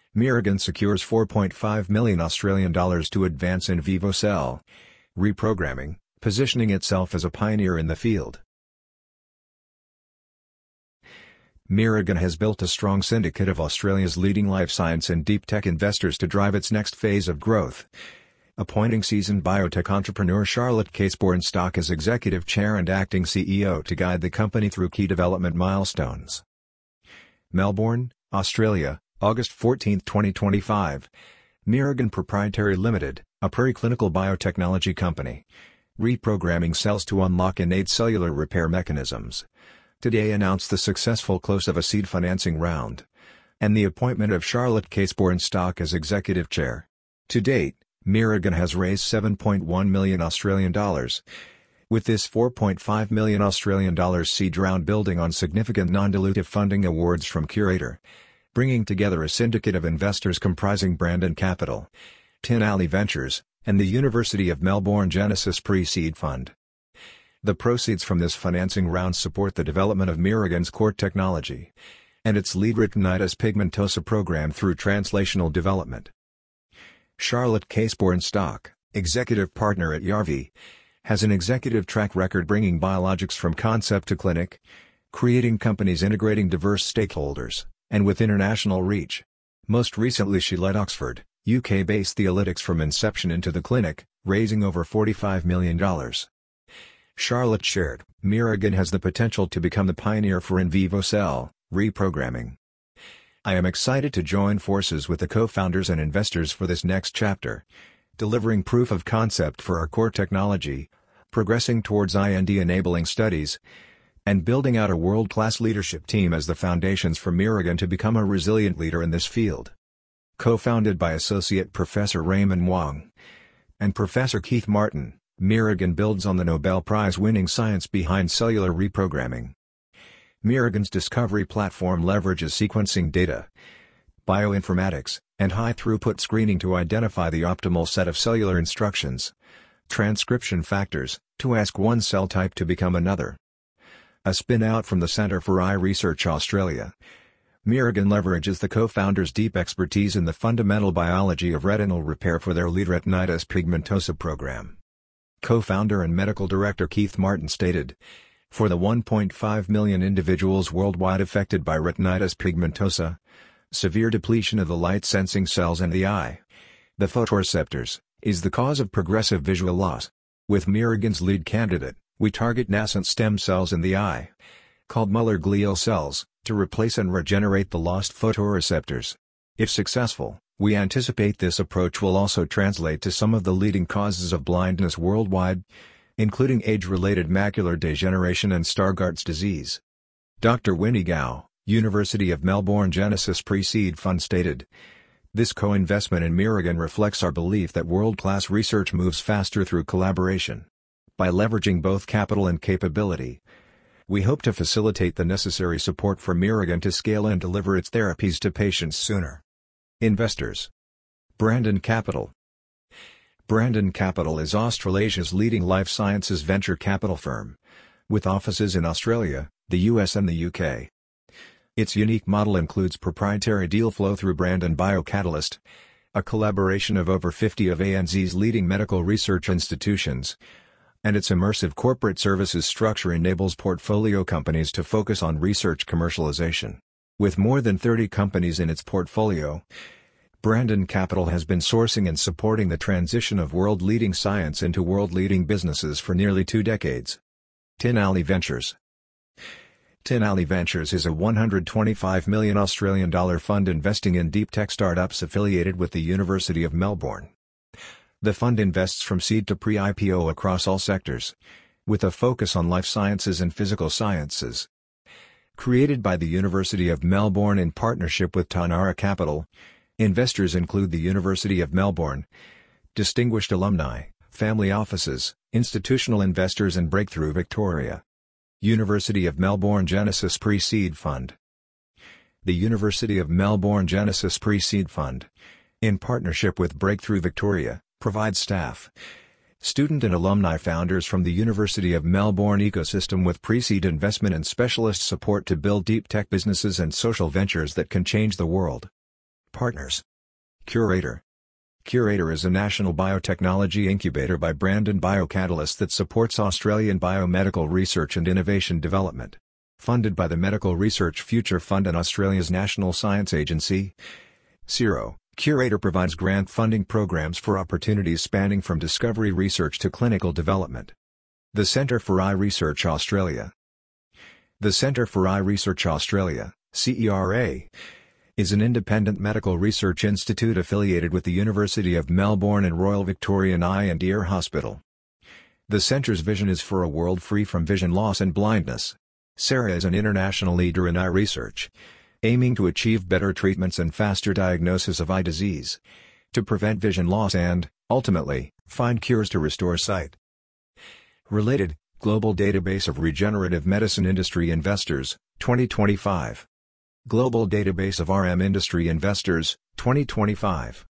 Miragen secures $4.5 million to advance in vivo cell reprogramming, positioning itself as a pioneer in the field. Miragen has built a strong syndicate of Australia's leading life science and deep tech investors to drive its next phase of growth, appointing seasoned biotech entrepreneur Charlotte Casebourne-Stock as Executive Chair and Acting CEO to guide the company through key development milestones. Melbourne, Australia, August 14, 2025. Miragen Proprietary Limited, a preclinical biotechnology company, reprogramming cells to unlock innate cellular repair mechanisms, today announced the successful close of a seed financing round and the appointment of Charlotte Casebourne-Stock as Executive Chair. To date, Miragen has raised $7.1 million Australian dollars, with this $4.5 million Australian dollars seed round building on significant non-dilutive funding awards from Curator, bringing together a syndicate of investors comprising Brandon Capital, Tin Alley Ventures, and the University of Melbourne Genesis Pre-Seed Fund. The proceeds from this financing round support the development of Miragen's core technology and its lead retinitis pigmentosa program through translational development. Charlotte Casebourne-Stock, executive partner at Yarvi, has an executive track record bringing biologics from concept to clinic, creating companies integrating diverse stakeholders, and with international reach. Most recently she led Oxford, UK-based Theolytics from inception into the clinic, raising over $45 million. Charlotte shared, Miragen has the potential to become the pioneer for in vivo cell reprogramming. I am excited to join forces with the co-founders and investors for this next chapter, delivering proof of concept for our core technology, progressing towards IND-enabling studies, and building out a world-class leadership team as the foundations for Miragen to become a resilient leader in this field. Co-founded by Associate Professor Raymond Wong and Professor Keith Martin, Miragen builds on the Nobel Prize-winning science behind cellular reprogramming. Miragen's discovery platform leverages sequencing data, bioinformatics, and high-throughput screening to identify the optimal set of cellular instructions, transcription factors, to ask one cell type to become another. A spin-out from the Centre for Eye Research Australia, Miragen leverages the co-founders' deep expertise in the fundamental biology of retinal repair for their lead retinitis pigmentosa program. Co-founder and medical director Keith Martin stated, "For the 1.5 million individuals worldwide affected by retinitis pigmentosa, severe depletion of the light-sensing cells in the eye, the photoreceptors, is the cause of progressive visual loss. With Miragen's lead candidate, we target nascent stem cells in the eye, called Muller glial cells, to replace and regenerate the lost photoreceptors. If successful, we anticipate this approach will also translate to some of the leading causes of blindness worldwide, including age-related macular degeneration and Stargardt's disease." Dr. Winnie Gao, University of Melbourne Genesis Pre-Seed Fund stated, "This co-investment in Miragen reflects our belief that world-class research moves faster through collaboration. By leveraging both capital and capability, we hope to facilitate the necessary support for Miragen to scale and deliver its therapies to patients sooner." Investors. Brandon Capital. Brandon Capital is Australasia's leading life sciences venture capital firm, with offices in Australia, the US and the UK. Its unique model includes proprietary deal flow through Brandon BioCatalyst, a collaboration of over 50 of ANZ's leading medical research institutions, and its immersive corporate services structure enables portfolio companies to focus on research commercialization. With more than 30 companies in its portfolio, Brandon Capital has been sourcing and supporting the transition of world-leading science into world-leading businesses for nearly 2 decades. Tin Alley Ventures. Tin Alley Ventures is a $125 million Australian dollar fund investing in deep tech startups affiliated with the University of Melbourne. The fund invests from seed to pre-IPO across all sectors, with a focus on life sciences and physical sciences. Created by the University of Melbourne in partnership with Tanara Capital, investors include the University of Melbourne, distinguished alumni, family offices, institutional investors and Breakthrough Victoria. University of Melbourne Genesis Pre-Seed Fund. The University of Melbourne Genesis Pre-Seed Fund, in partnership with Breakthrough Victoria, provides staff, student and alumni founders from the University of Melbourne ecosystem with pre-seed investment and specialist support to build deep tech businesses and social ventures that can change the world. Partners. Curator. Curator is a national biotechnology incubator by Brandon Biocatalyst that supports Australian biomedical research and innovation development. Funded by the Medical Research Future Fund and Australia's National Science Agency. CSIRO, Curator provides grant funding programs for opportunities spanning from discovery research to clinical development. The Centre for Eye Research Australia. The Centre for Eye Research Australia, CERA, is an independent medical research institute affiliated with the University of Melbourne and Royal Victorian Eye and Ear Hospital. The centre's vision is for a world free from vision loss and blindness. CERA is an international leader in eye research, aiming to achieve better treatments and faster diagnosis of eye disease, to prevent vision loss and, ultimately, find cures to restore sight. Related, Global Database of Regenerative Medicine Industry Investors, 2025. Global Database of RM Industry Investors, 2025.